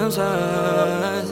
tutamadığım söz.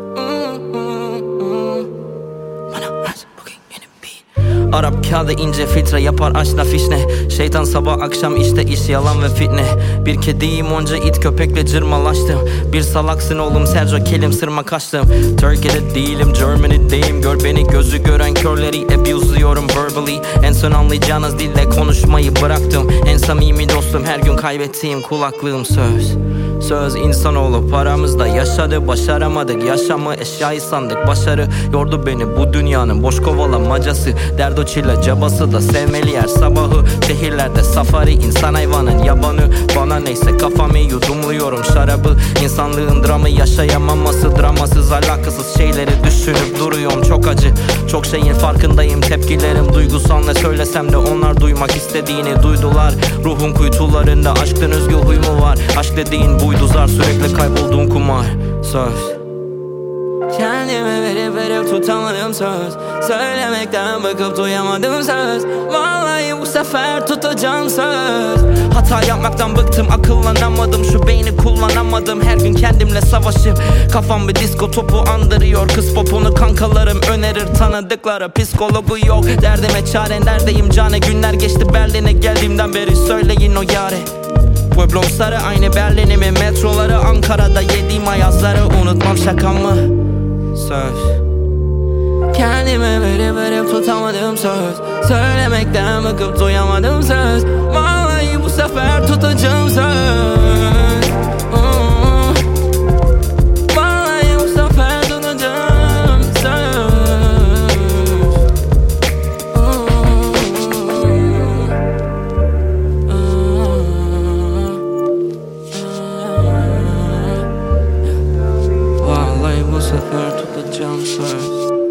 Bana ver bugün yeni beat. Arap kağıdı ince filtre yapar aşna fişne. Şeytan sabah akşam işte iş yalan ve fitne. Bir kediyim onca it köpekle cırmalaştım. Bir salaksın oğlum Sergio kelim sırma kaçtım. Türkiye'de değilim Germany'deyim. Gör beni gözü gören körleri abuse'luyorum verbally. En son anlayacağınız dille konuşmayı bıraktım. En samimi dostum her gün kaybettiğim kulaklığım söz. Söz insanoğlu paramızda yaşadı. Başaramadık yaşamı eşyayı sandık. Başarı yordu beni bu dünyanın boş kovalamacası. Derdo çile cabası da sevmeli yer sabahı. Şehirlerde safari insan hayvanın yabanı. Bana neyse kafamı yudumluyorum şarabı. İnsanlığın dramı yaşayamaması. Dramasız alakasız şeyleri düşünüp duruyorum. Çok acı çok şeyin farkındayım. Tepkilerim duygusal ne söylesem de onlar duymak istediğini duydular. Ruhun kuytularında aşktan özgü huy mu var? Aşk dediğin buydu zar sürekli kaybolduğun kumar. Söz kendime verip tutamadım söz. Söylemekten bakıp duyamadım söz. Vallahi bu sefer tutacağım söz. Hata yapmaktan bıktım akıllanamadım. Şu beyni kullanamadım. Her gün kendimle savaşım. Kafam bir disko topu andırıyor. Kız popunu kankalarım önerir tanıdıkları. Psikologu yok derdime çare neredeyim cane. Günler geçti Berlin'e geldiğimden beri söyleyin o yare. Pueblom sarı aynı Berlin'imin metroları. Ankara'da yediğim ayazları unutmam şakamı. Söz kendime verip tutamadım söz. Söylemekten bakıp duyamadım söz. Vallahi bu sefer tutacağım söz. Vallahi bu sefer tutacağım söz. Vallahi bu sefer tutacağım söz.